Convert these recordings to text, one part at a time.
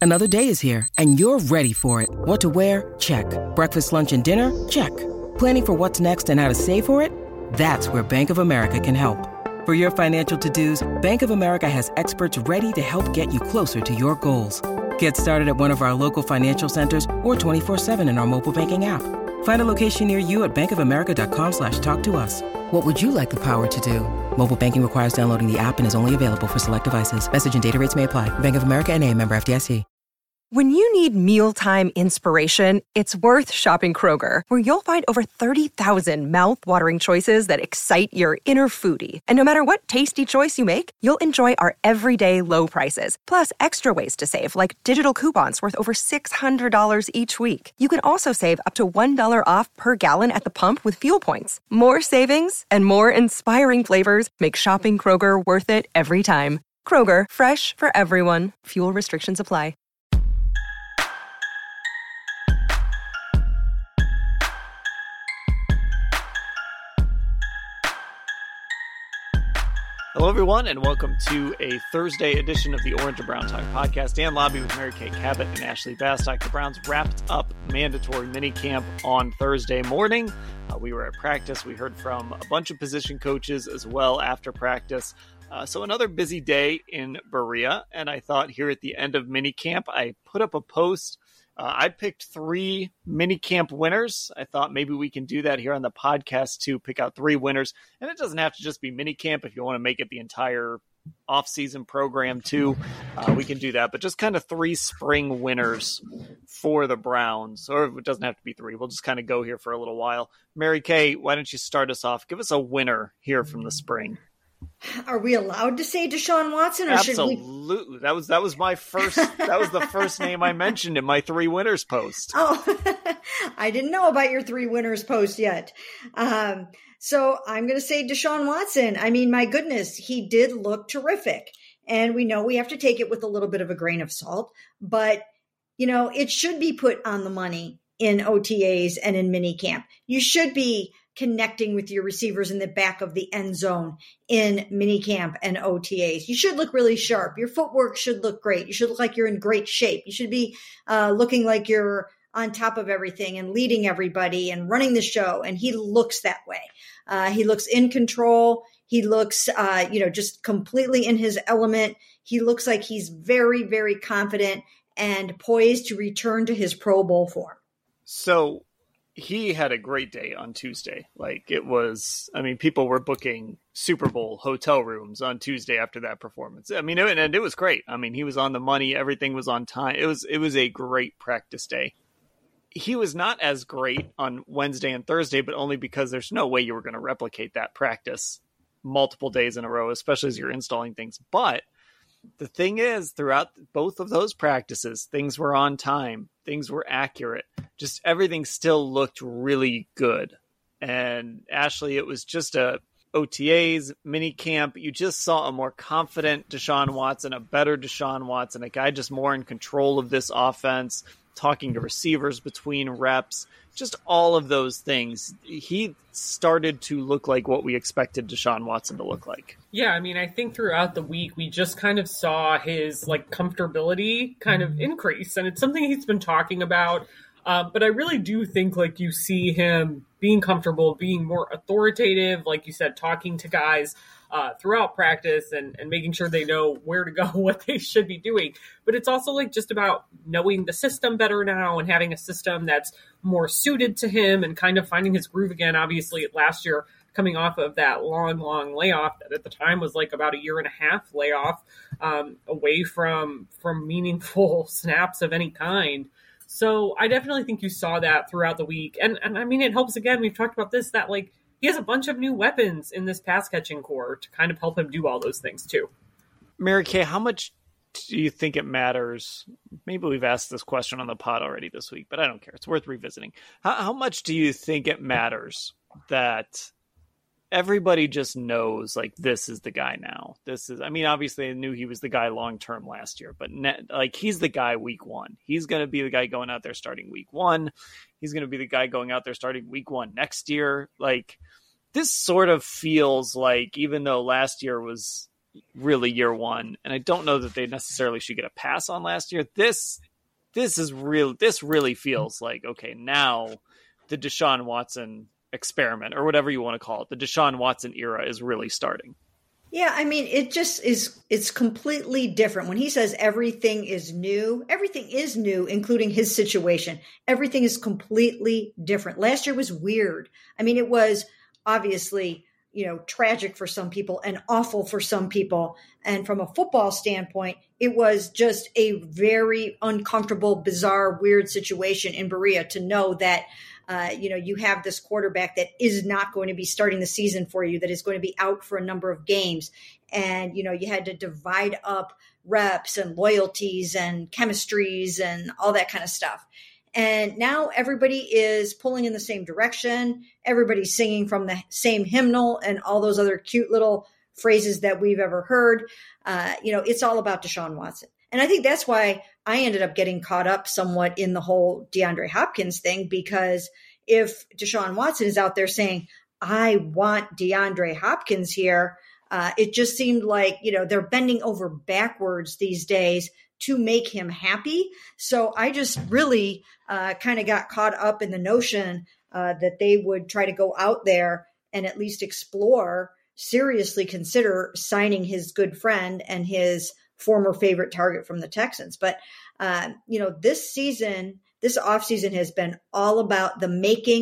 Another day is here, and you're ready for it. What to wear? Check. Breakfast, lunch, and dinner? Check. Planning for what's next and how to save for it? That's where Bank of America can help. For your financial to-dos, Bank of America has experts ready to help get you closer to your goals. Get started at one of our local financial centers or 24/7 in our mobile banking app. Find a location near you at bankofamerica.com/talktous. What would you like the power to do? Mobile banking requires downloading the app and is only available for select devices. Message and data rates may apply. Bank of America N.A., member FDIC. When you need mealtime inspiration, it's worth shopping Kroger, where you'll find over 30,000 mouth-watering choices that excite your inner foodie. And no matter what tasty choice you make, you'll enjoy our everyday low prices, plus extra ways to save, like digital coupons worth over $600 each week. You can also save up to $1 off per gallon at the pump with fuel points. More savings and more inspiring flavors make shopping Kroger worth it every time. Kroger, fresh for everyone. Fuel restrictions apply. Hello, everyone, and welcome to a Thursday edition of the Orange and Brown Talk podcast. Dan Lobby with Mary Kay Cabot and Ashley Bastock. The Browns wrapped up mandatory minicamp on Thursday morning. We were at practice. We heard from a bunch of position coaches as well after practice. So another busy day in Berea, and I thought here at the end of minicamp, I put up a post. I picked 3 minicamp winners. I thought maybe we can do that here on the podcast to pick out 3 winners. And it doesn't have to just be minicamp. If you want to make it the entire off-season program too, we can do that. But just kind of 3 spring winners for the Browns. Or it doesn't have to be 3. We'll just kind of go here for a little while. Mary Kay, why don't you start us off? Give us a winner here from the spring. Are we allowed to say Deshaun Watson? Or Absolutely. That was my first. That was the first name I mentioned in my 3 winners post. Oh, I didn't know about your 3 winners post yet. So I'm going to say Deshaun Watson. I mean, my goodness, he did look terrific. And we know we have to take it with a little bit of a grain of salt. But, you know, it should be put on the money in OTAs and in minicamp. You should be connecting with your receivers in the back of the end zone in minicamp and OTAs. You should look really sharp. Your footwork should look great. You should look like you're in great shape. You should be looking like you're on top of everything and leading everybody and running the show. And he looks that way. He looks in control. He looks, just completely in his element. He looks like he's very, very confident and poised to return to his Pro Bowl form. So he had a great day on Tuesday. Like it was, I mean, people were booking Super Bowl hotel rooms on Tuesday after that performance. I mean, and it was great. I mean, he was on the money. Everything was on time. It was a great practice day. He was not as great on Wednesday and Thursday, but only because there's no way you were going to replicate that practice multiple days in a row, especially as you're installing things. But the thing is, throughout both of those practices, things were on time. Things were accurate. Just everything still looked really good. And Ashley, it was just a OTAs, mini camp. You just saw a more confident Deshaun Watson, a better Deshaun Watson, a guy just more in control of this offense, talking to receivers between reps, just all of those things. He started to look like what we expected Deshaun Watson to look like. Yeah, I mean, I think throughout the week, we just kind of saw his comfortability kind of increase. And it's something he's been talking about. But I really do think you see him being comfortable, being more authoritative, like you said, talking to guys throughout practice and making sure they know where to go, what they should be doing. But it's also just about knowing the system better now and having a system that's more suited to him and kind of finding his groove again. Obviously, last year, coming off of that long layoff that at the time was about a 1.5-year layoff away from meaningful snaps of any kind. So I definitely think you saw that throughout the week. And I mean, it helps, again, we've talked about this, that he has a bunch of new weapons in this pass catching core to kind of help him do all those things too. Mary Kay, how much do you think it matters? Maybe we've asked this question on the pod already this week, but I don't care. It's worth revisiting. How much do you think it matters that everybody just knows this is the guy now? Obviously I knew he was the guy long-term last year, but he's the guy week 1. He's going to be the guy going out there starting week 1. He's going to be the guy going out there starting week 1 next year. This sort of feels like, even though last year was really year one, and I don't know that they necessarily should get a pass on last year. This really feels like, okay, now the Deshaun Watson experiment, or whatever you want to call it, the Deshaun Watson era is really starting. Yeah, I mean, it's completely different. When he says everything is new, including his situation. Everything is completely different. Last year was weird. I mean, it was obviously, tragic for some people and awful for some people. And from a football standpoint, it was just a very uncomfortable, bizarre, weird situation in Berea to know that you have this quarterback that is not going to be starting the season for you, that is going to be out for a number of games. And, you had to divide up reps and loyalties and chemistries and all that kind of stuff. And now everybody is pulling in the same direction. Everybody's singing from the same hymnal and all those other cute little phrases that we've ever heard. It's all about Deshaun Watson. And I think that's why I ended up getting caught up somewhat in the whole DeAndre Hopkins thing, because if Deshaun Watson is out there saying, I want DeAndre Hopkins here, it just seemed like, they're bending over backwards these days to make him happy. So I just really kind of got caught up in the notion that they would try to go out there and at least seriously consider signing his good friend and his former favorite target from the Texans. But, this offseason has been all about the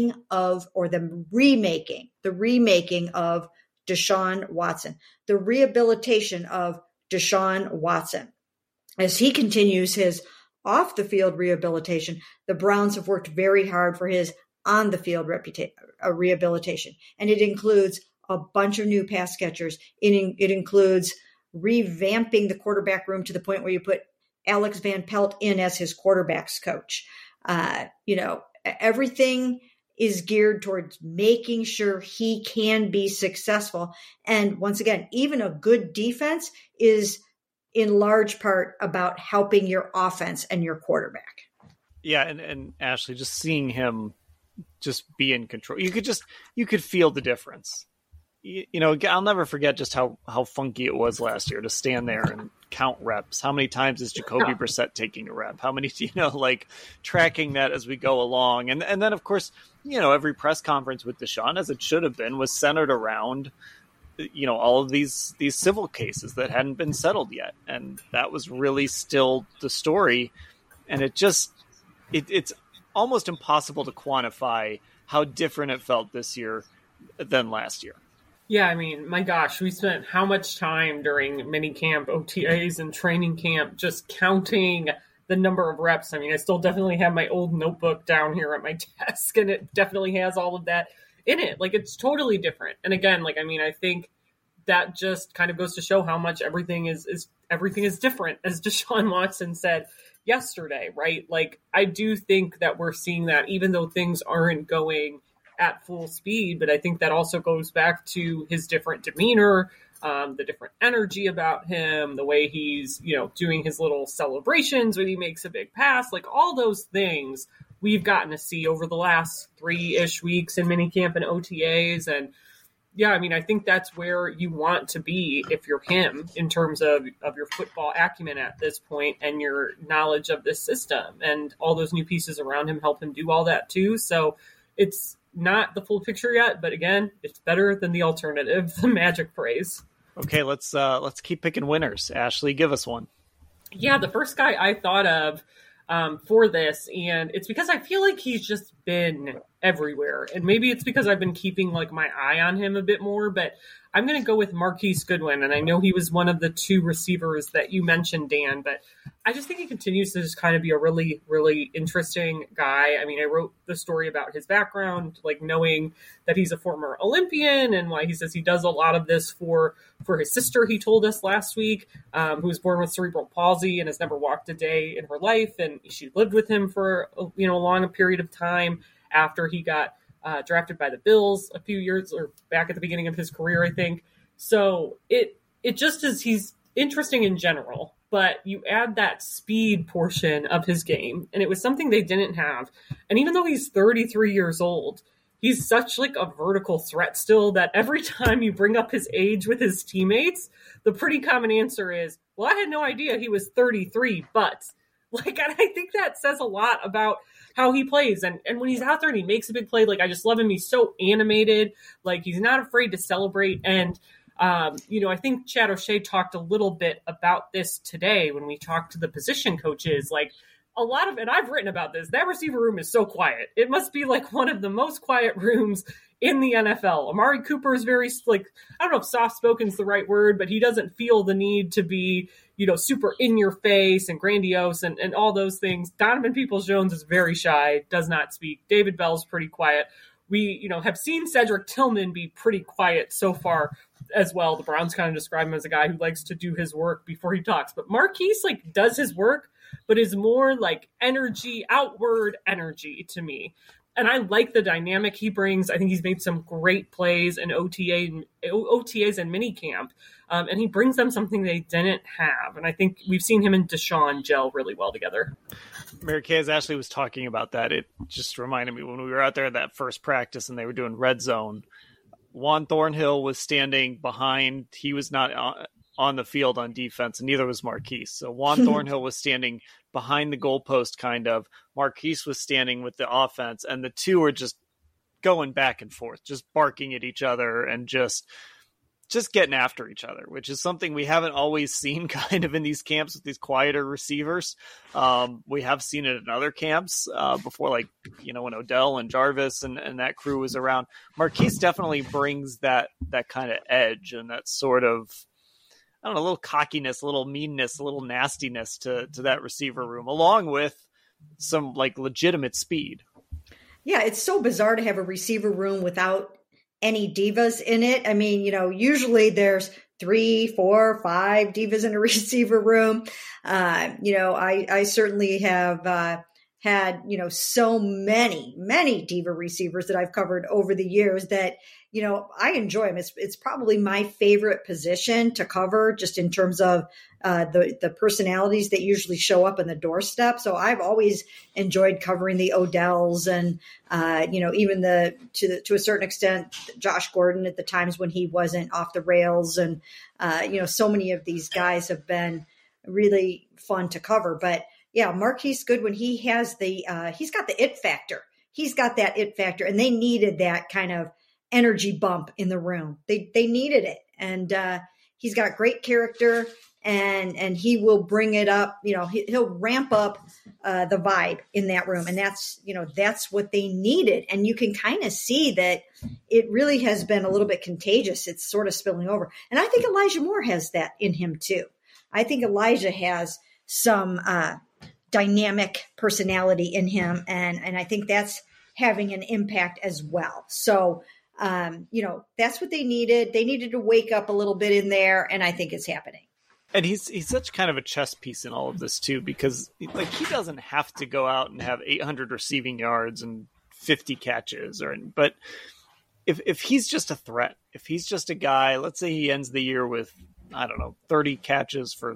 remaking of Deshaun Watson, the rehabilitation of Deshaun Watson. As he continues his off the field rehabilitation, the Browns have worked very hard for his on the field rehabilitation. And it includes a bunch of new pass catchers. It includes revamping the quarterback room to the point where you put Alex Van Pelt in as his quarterback's coach. Everything is geared towards making sure he can be successful. And once again, even a good defense is in large part about helping your offense and your quarterback. Yeah. And Ashley, just seeing him just be in control, you could feel the difference. I'll never forget just how funky it was last year to stand there and count reps. How many times is Jacoby Brissett taking a rep? How many, tracking that as we go along. And then, of course, every press conference with Deshaun, as it should have been, was centered around, all of these civil cases that hadn't been settled yet. And that was really still the story. And it's almost impossible to quantify how different it felt this year than last year. Yeah, I mean, my gosh, we spent how much time during minicamp, OTAs, and training camp just counting the number of reps. I mean, I still definitely have my old notebook down here at my desk, and it definitely has all of that in it. Like, it's totally different. And again, I think that just kind of goes to show how much everything is different, as Deshaun Watson said yesterday, right? Like, I do think that we're seeing that, even though things aren't going at full speed, but I think that also goes back to his different demeanor, the different energy about him, the way he's, doing his little celebrations when he makes a big pass, like all those things we've gotten to see over the last 3-ish weeks in minicamp and OTAs. And yeah, I mean, I think that's where you want to be if you're him in terms of your football acumen at this point and your knowledge of this system, and all those new pieces around him help him do all that too. So it's not the full picture yet, but again, it's better than the alternative, the magic phrase. Okay, let's keep picking winners. Ashley, give us one. Yeah, the first guy I thought of for this, and it's because I feel like he's just been everywhere, and maybe it's because I've been keeping my eye on him a bit more, but I'm going to go with Marquise Goodwin, and I know he was one of the 2 receivers that you mentioned, Dan, but I just think he continues to just kind of be a really, really interesting guy. I mean, I wrote the story about his background, knowing that he's a former Olympian and why he says he does a lot of this for his sister, he told us last week, who was born with cerebral palsy and has never walked a day in her life. And she lived with him for, a long period of time after he got drafted by the Bills a few years or back at the beginning of his career, I think. So it just is, he's interesting in general, but you add that speed portion of his game, and it was something they didn't have. And even though he's 33 years old, he's such like a vertical threat still that every time you bring up his age with his teammates, the pretty common answer is, well, I had no idea he was 33, but like, and I think that says a lot about how he plays. And when he's out there and he makes a big play, like, I just love him. He's so animated. Like, he's not afraid to celebrate. And, I think Chad O'Shea talked a little bit about this today when we talked to the position coaches. Like, a lot of, and I've written about this, that receiver room is so quiet. It must be like one of the most quiet rooms in the NFL. Amari Cooper is very, like, I don't know if soft-spoken is the right word, but he doesn't feel the need to be, super in your face and grandiose and all those things. Donovan Peoples-Jones is very shy, does not speak. David Bell's pretty quiet. We, have seen Cedric Tillman be pretty quiet so far as well. The Browns kind of describe him as a guy who likes to do his work before he talks. But Marquise, like, does his work, but is more like energy, outward energy to me. And I like the dynamic he brings. I think he's made some great plays in OTAs and minicamp. And he brings them something they didn't have. And I think we've seen him and Deshaun gel really well together. Mary Kay, as Ashley was talking about that, it just reminded me when we were out there at that first practice and they were doing red zone, Juan Thornhill was standing behind. He was not on the field on defense, and neither was Marquise. So Juan Thornhill was standing behind the goalpost, kind of. Marquise was standing with the offense, and the two were just going back and forth, just barking at each other and just getting after each other, which is something we haven't always seen kind of in these camps with these quieter receivers. We have seen it in other camps before, like, when Odell and Jarvis and that crew was around. Marquise definitely brings that kind of edge and that sort of, I don't know, a little cockiness, a little meanness, a little nastiness to that receiver room, along with some like legitimate speed. Yeah, it's so bizarre to have a receiver room without any divas in it. I mean, usually there's 3, 4, 5 divas in a receiver room. I certainly have had, so many diva receivers that I've covered over the years that, I enjoy them. It's probably my favorite position to cover, just in terms of the personalities that usually show up in the doorstep. So I've always enjoyed covering the Odells and, even to a certain extent, Josh Gordon at the times when he wasn't off the rails. And, so many of these guys have been really fun to cover. But yeah, Marquise Goodwin, he's got the it factor. He's got that it factor, and they needed that kind of energy bump in the room. They needed it. And he's got great character, and he will bring it up. He'll ramp up the vibe in that room. And that's what they needed. And you can kind of see that it really has been a little bit contagious. It's sort of spilling over. And I think Elijah Moore has that in him too. I think Elijah has some dynamic personality in him. And I think that's having an impact as well. So, that's what they needed. They needed to wake up a little bit in there, and I think it's happening. And he's such kind of a chess piece in all of this too, because like he doesn't have to go out and have 800 receiving yards and 50 catches, but if he's just a threat, if he's just a guy, let's say he ends the year with, I don't know, 30 catches for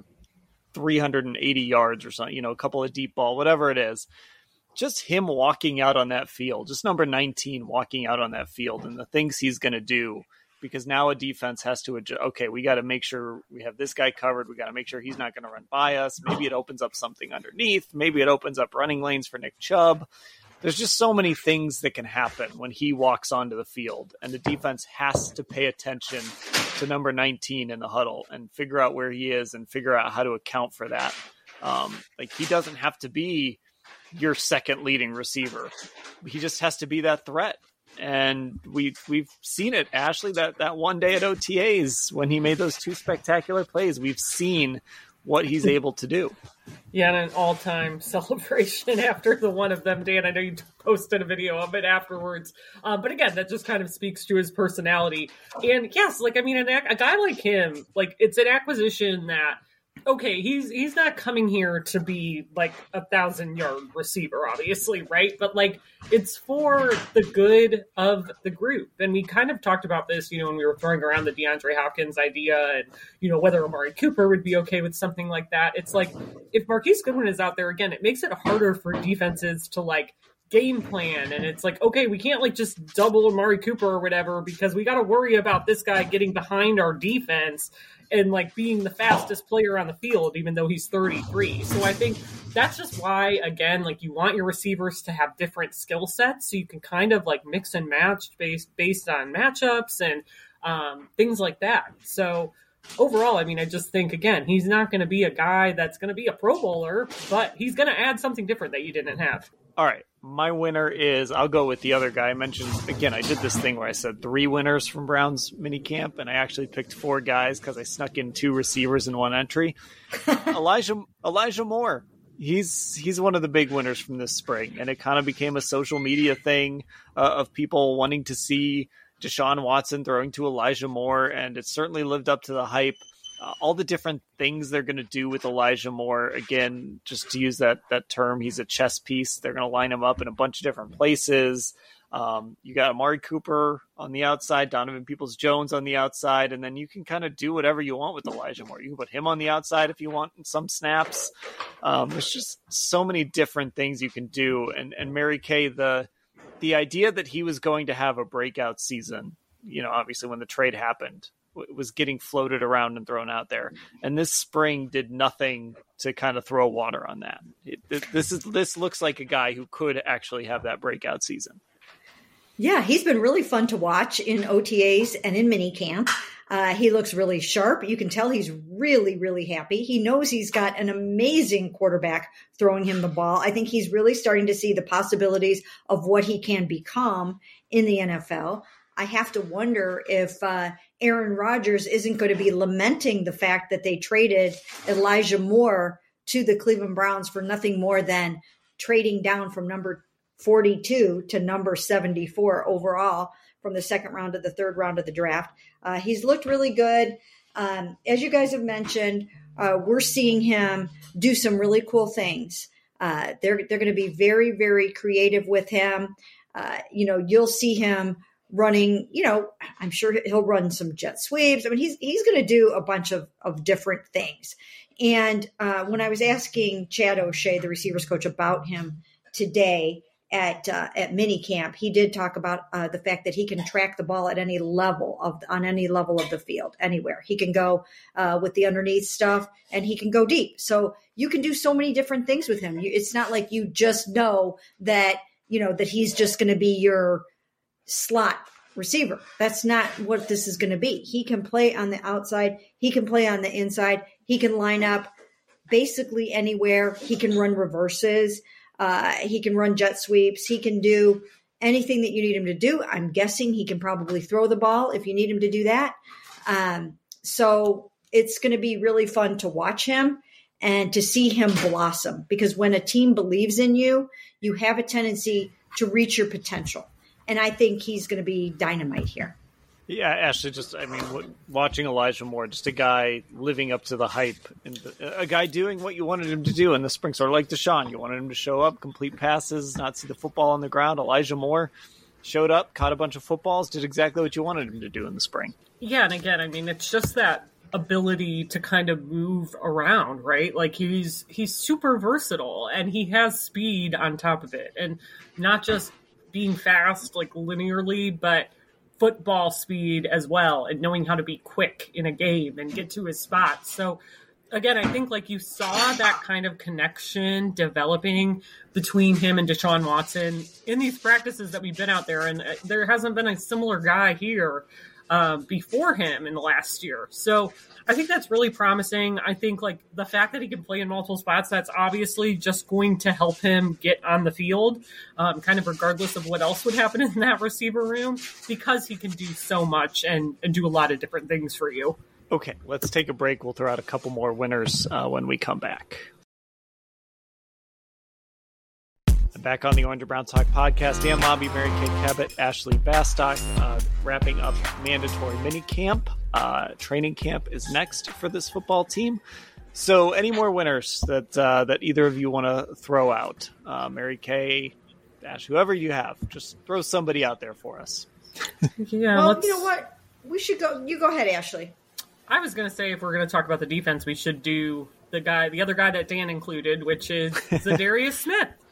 380 yards or something, a couple of deep ball, whatever it is. Just him walking out on that field, just number 19 walking out on that field, and the things he's going to do, because now a defense has to adjust. Okay, we got to make sure we have this guy covered. We got to make sure he's not going to run by us. Maybe it opens up something underneath. Maybe it opens up running lanes for Nick Chubb. There's just so many things that can happen when he walks onto the field, and the defense has to pay attention to number 19 in the huddle and figure out where he is and figure out how to account for that. Like, he doesn't have to be your second leading receiver. He just has to be that threat. And we've seen it, Ashley, that one day at OTAs when he made those 2 spectacular plays. We've seen what he's able to do. Yeah, and an all-time celebration after the one of them, Dan. I know you posted a video of it afterwards. But again, that just kind of speaks to his personality. And yes, like, I mean, a guy like him, like, it's an acquisition that, okay, he's not coming here to be like 1,000-yard receiver, obviously, right? But like, it's for the good of the group. And we kind of talked about this, when we were throwing around the DeAndre Hopkins idea and, whether Amari Cooper would be okay with something like that. It's like, if Marquise Goodwin is out there again, it makes it harder for defenses to like game plan, and it's like, okay, we can't like just double Amari Cooper or whatever because we got to worry about this guy getting behind our defense and like being the fastest player on the field, even though he's 33. So I think that's just why, again, like you want your receivers to have different skill sets so you can kind of like mix and match based on matchups and things like that. So overall, I mean, I just think, again, he's not going to be a guy that's going to be a Pro Bowler, but he's going to add something different that you didn't have. All right. My winner is, I'll go with the other guy I mentioned. Again, I did this thing where I said 3 winners from Browns minicamp, and I actually picked 4 guys because I snuck in 2 receivers in one entry. Elijah Moore. He's one of the big winners from this spring, and it kind of became a social media thing of people wanting to see Deshaun Watson throwing to Elijah Moore, and it certainly lived up to the hype. All the different things they're going to do with Elijah Moore, again, just to use that term, he's a chess piece. They're going to line him up in a bunch of different places. You got Amari Cooper on the outside, Donovan Peoples-Jones on the outside, and then you can kind of do whatever you want with Elijah Moore. You can put him on the outside if you want in some snaps. There's just so many different things you can do. And Mary Kay, the idea that he was going to have a breakout season, obviously when the trade happened, was getting floated around and thrown out there. And this spring did nothing to kind of throw water on that. This looks like a guy who could actually have that breakout season. Yeah, he's been really fun to watch in OTAs and in minicamp. He looks really sharp. You can tell he's really, really happy. He knows he's got an amazing quarterback throwing him the ball. I think he's really starting to see the possibilities of what he can become in the NFL. I have to wonder if Aaron Rodgers isn't going to be lamenting the fact that they traded Elijah Moore to the Cleveland Browns for nothing more than trading down from number 42 to number 74 overall from the second round to the third round of the draft. He's looked really good. As you guys have mentioned, we're seeing him do some really cool things. They're going to be very, very creative with him. You'll see him running, I'm sure he'll run some jet sweeps. I mean, he's going to do a bunch of different things. And when I was asking Chad O'Shea, the receivers coach, about him today at minicamp, he did talk about the fact that he can track the ball at any level on any level of the field, anywhere. He can go with the underneath stuff, and he can go deep. So you can do so many different things with him. It's not like you just know that he's just going to be your slot receiver. That's not what this is going to be. He can play on the outside. He can play on the inside. He can line up basically anywhere. He can run reverses. He can run jet sweeps. He can do anything that you need him to do. I'm guessing he can probably throw the ball if you need him to do that. So it's going to be really fun to watch him and to see him blossom, because when a team believes in you, you have a tendency to reach your potential. And I think he's going to be dynamite here. Yeah, Ashley, watching Elijah Moore, just a guy living up to the hype, and a guy doing what you wanted him to do in the spring, sort of like Deshaun. You wanted him to show up, complete passes, not see the football on the ground. Elijah Moore showed up, caught a bunch of footballs, did exactly what you wanted him to do in the spring. Yeah, and again, it's just that ability to kind of move around, right? Like he's super versatile, and he has speed on top of it, and not just being fast like linearly, but football speed as well, and knowing how to be quick in a game and get to his spots. So again, I think like you saw that kind of connection developing between him and Deshaun Watson in these practices that we've been out there, and there hasn't been a similar guy here before him in the last year. So I think that's really promising. I think like the fact that he can play in multiple spots, that's obviously just going to help him get on the field, kind of regardless of what else would happen in that receiver room, because he can do so much and do a lot of different things for you. Okay, let's take a break. We'll throw out a couple more winners when we come back. Back on the Orange and Brown Talk podcast, Dan Labbe, Mary Kay Cabot, Ashley Bastock, wrapping up mandatory minicamp. Training camp is next for this football team. So any more winners that either of you want to throw out? Mary Kay, Ash, whoever you have, just throw somebody out there for us. Yeah. Well, you know what? We should go. You go ahead, Ashley. I was going to say, if we're going to talk about the defense, we should do the other guy that Dan included, which is Zadarius Smith.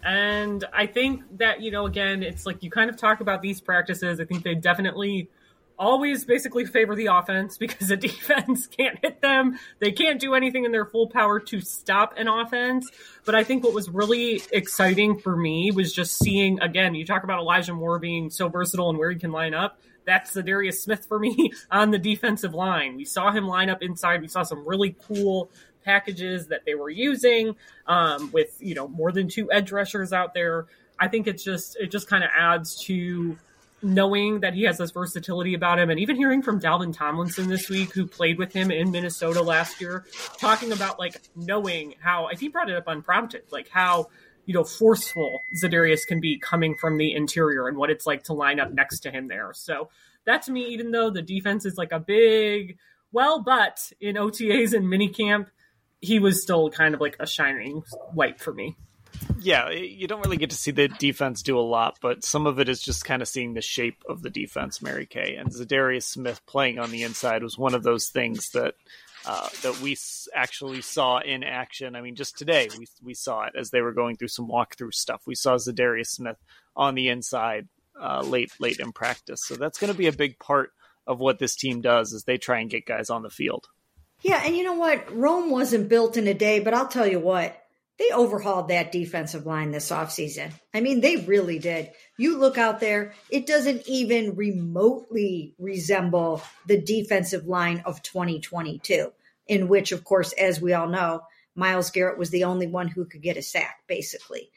And I think that, again, it's like you kind of talk about these practices. I think they definitely always basically favor the offense because the defense can't hit them. They can't do anything in their full power to stop an offense. But I think what was really exciting for me was just seeing, again, you talk about Elijah Moore being so versatile and where he can line up. That's Za'Darius Smith for me on the defensive line. We saw him line up inside. We saw some really cool packages that they were using with, more than 2 edge rushers out there. I think it just kind of adds to knowing that he has this versatility about him, and even hearing from Dalvin Tomlinson this week, who played with him in Minnesota last year, talking about knowing how, he brought it up unprompted, how, forceful Za'Darius can be coming from the interior and what it's like to line up next to him there. So that, to me, even though the defense is a big, but in OTAs and minicamp, he was still kind of a shining light for me. Yeah, you don't really get to see the defense do a lot, but some of it is just kind of seeing the shape of the defense, Mary Kay. And Za'Darius Smith playing on the inside was one of those things that we actually saw in action. I mean, just today we saw it as they were going through some walkthrough stuff. We saw Za'Darius Smith on the inside late in practice. So that's going to be a big part of what this team does as they try and get guys on the field. Yeah, and you know what? Rome wasn't built in a day, but I'll tell you what. They overhauled that defensive line this offseason. I mean, they really did. You look out there, it doesn't even remotely resemble the defensive line of 2022, in which, of course, as we all know, Myles Garrett was the only one who could get a sack, basically.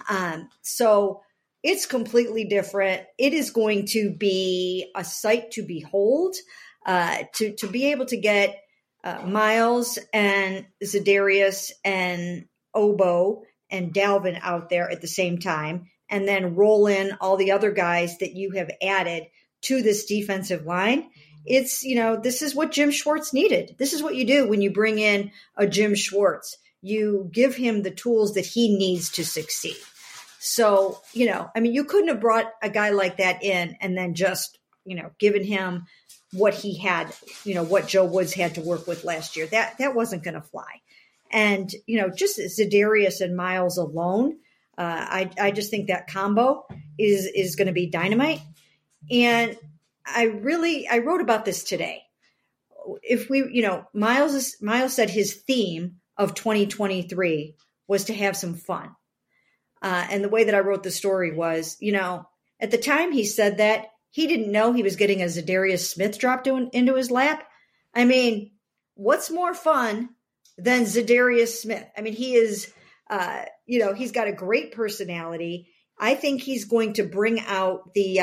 So it's completely different. It is going to be a sight to behold, to be able to get Myles and Za'Darius and Obo and Dalvin out there at the same time, and then roll in all the other guys that you have added to this defensive line. It's, this is what Jim Schwartz needed. This is what you do when you bring in a Jim Schwartz. You give him the tools that he needs to succeed. So, you couldn't have brought a guy like that in and then just, given him what he had, what Joe Woods had to work with last year. That wasn't going to fly. And, just Za'Darius and Myles alone, I just think that combo is going to be dynamite. And I wrote about this today. If Myles said his theme of 2023 was to have some fun. And the way that I wrote the story was, at the time he said that, he didn't know he was getting a Za'Darius Smith dropped into his lap. I mean, what's more fun than Za'Darius Smith? I mean, he is, he's got a great personality. I think he's going to bring out the,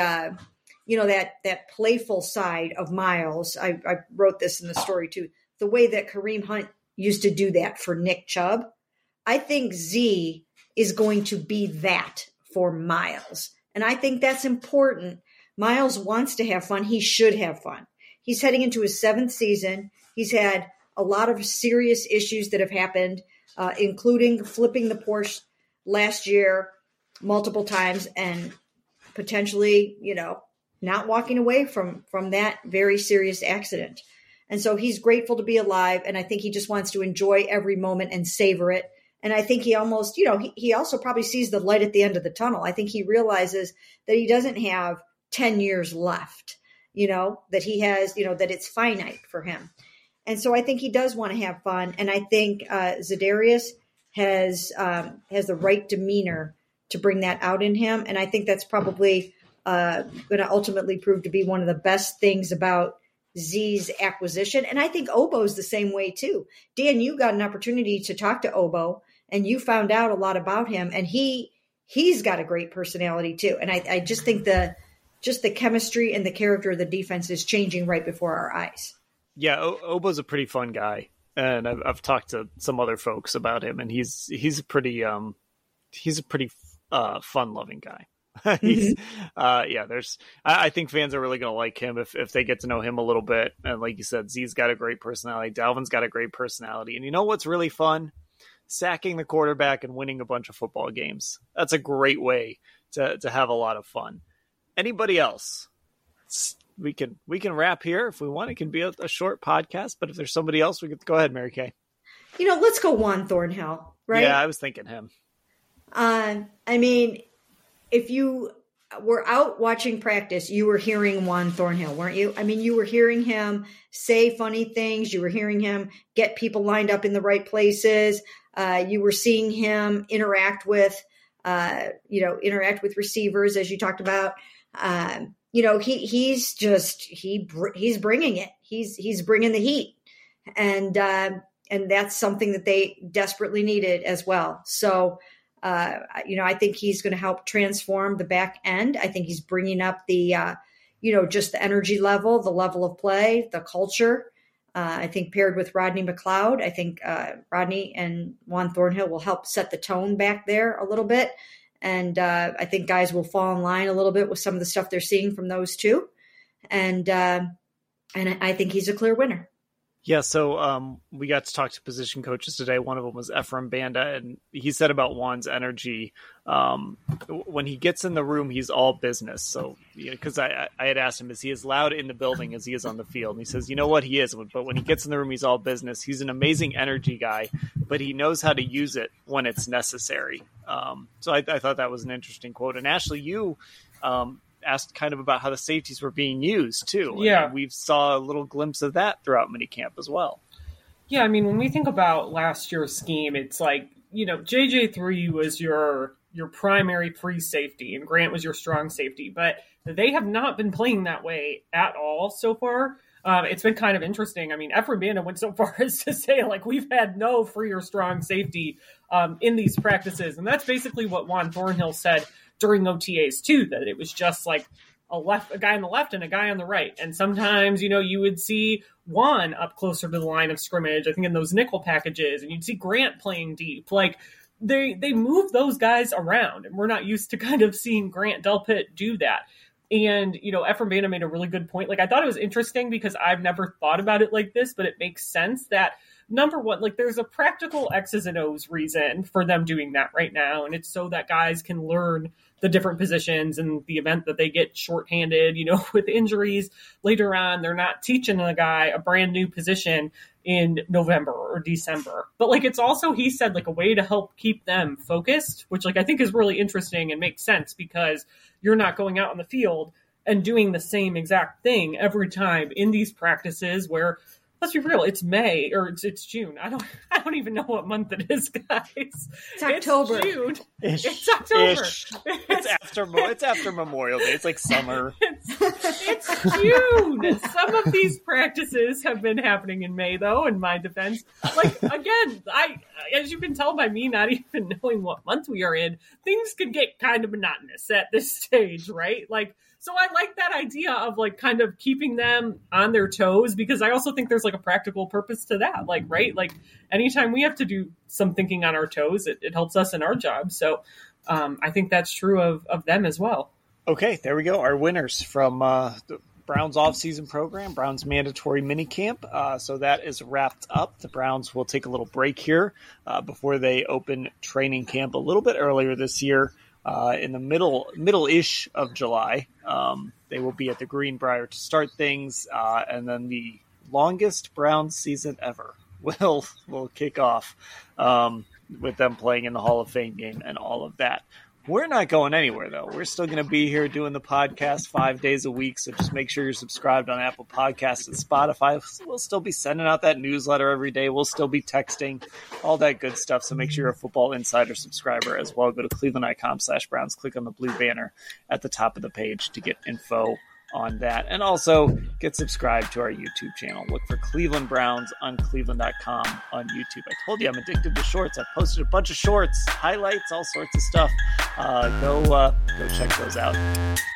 that playful side of Myles. I wrote this in the story too. The way that Kareem Hunt used to do that for Nick Chubb. I think Z is going to be that for Myles. And I think that's important. Myles wants to have fun. He should have fun. He's heading into his 7th season. He's had a lot of serious issues that have happened, including flipping the Porsche last year multiple times and potentially, not walking away from that very serious accident. And so he's grateful to be alive. And I think he just wants to enjoy every moment and savor it. And I think he almost, he also probably sees the light at the end of the tunnel. I think he realizes that he doesn't have 10 years left, that he has, that it's finite for him. And so I think he does want to have fun. And I think Za'Darius has the right demeanor to bring that out in him. And I think that's probably going to ultimately prove to be one of the best things about Z's acquisition. And I think Obo's the same way too. Dan, you got an opportunity to talk to Obo and you found out a lot about him, and he's got a great personality too. And I just think the chemistry and the character of the defense is changing right before our eyes. Yeah, Obo's a pretty fun guy, and I've talked to some other folks about him, and he's a pretty fun-loving guy. I think fans are really going to like him if they get to know him a little bit. And like you said, Z's got a great personality. Dalvin's got a great personality. And you know what's really fun? Sacking the quarterback and winning a bunch of football games. That's a great way to have a lot of fun. Anybody else? We can wrap here if we want. It can be a short podcast, but if there's somebody else, we could go ahead, Mary Kay. Let's go Juan Thornhill, right? Yeah, I was thinking him. I mean, if you were out watching practice, you were hearing Juan Thornhill, weren't you? I mean, you were hearing him say funny things. You were hearing him get people lined up in the right places. You were seeing him interact with receivers, as you talked about. He's bringing it. He's bringing the heat, and that's something that they desperately needed as well. So, I think he's going to help transform the back end. I think he's bringing up the, just the energy level, the level of play, the culture. I think paired with Rodney McLeod, I think Rodney and Juan Thornhill will help set the tone back there a little bit. And I think guys will fall in line a little bit with some of the stuff they're seeing from those two. And I think he's a clear winner. Yeah, so we got to talk to position coaches today. One of them was Ephraim Banda, and he said about Juan's energy. When he gets in the room, he's all business. So, because I had asked him, is he as loud in the building as he is on the field? And he says, you know what, he is. But when he gets in the room, he's all business. He's an amazing energy guy, but he knows how to use it when it's necessary. So I thought that was an interesting quote. And Ashley, you asked kind of about how the safeties were being used too. Yeah. And we saw a little glimpse of that throughout minicamp as well. Yeah. I mean, when we think about last year's scheme, it's like, JJ3 was your primary free safety and Grant was your strong safety, but they have not been playing that way at all so far. It's been kind of interesting. I mean, Ephraim Banda went so far as to say, like, we've had no free or strong safety in these practices. And that's basically what Juan Thornhill said during OTAs too, that it was just like a guy on the left and a guy on the right. And sometimes, you would see Juan up closer to the line of scrimmage, I think in those nickel packages, and you'd see Grant playing deep. Like they move those guys around, and we're not used to kind of seeing Grant Delpit do that. And, Ephraim Banda made a really good point. Like, I thought it was interesting because I've never thought about it like this, but it makes sense that, number one, like, there's a practical X's and O's reason for them doing that right now. And it's so that guys can learn the different positions in the event that they get shorthanded, with injuries later on. They're not teaching a guy a brand new position in November or December. But, like, it's also, he said, like, a way to help keep them focused, which, like, I think is really interesting and makes sense because you're not going out on the field and doing the same exact thing every time in these practices where, let's be real, it's May or it's June. I don't even know what month it is, guys. It's October. It's June. It's October. It's after Memorial Day. It's like summer. It's June. Some of these practices have been happening in May, though, in my defense. Like, again, as you can tell by me not even knowing what month we are in, things can get kind of monotonous at this stage, right? Like, so I like that idea of, like, kind of keeping them on their toes, because I also think there's, like, a practical purpose to that, like, right? Like, anytime we have to do some thinking on our toes, it helps us in our job. So I think that's true of them as well. Okay, there we go. Our winners from the Browns off-season program, Browns mandatory minicamp. So that is wrapped up. The Browns will take a little break here before they open training camp a little bit earlier this year. In the middle-ish of July. They will be at the Greenbrier to start things, and then the longest Browns season ever will kick off with them playing in the Hall of Fame game and all of that. We're not going anywhere, though. We're still going to be here doing the podcast 5 days a week, so just make sure you're subscribed on Apple Podcasts and Spotify. We'll still be sending out that newsletter every day. We'll still be texting, all that good stuff, so make sure you're a Football Insider subscriber as well. Go to cleveland.com/Browns. Click on the blue banner at the top of the page to get info on that. And also get subscribed to our YouTube channel. Look for Cleveland Browns on cleveland.com on YouTube. I told you I'm addicted to shorts. I've posted a bunch of shorts, highlights, all sorts of stuff. Go check those out.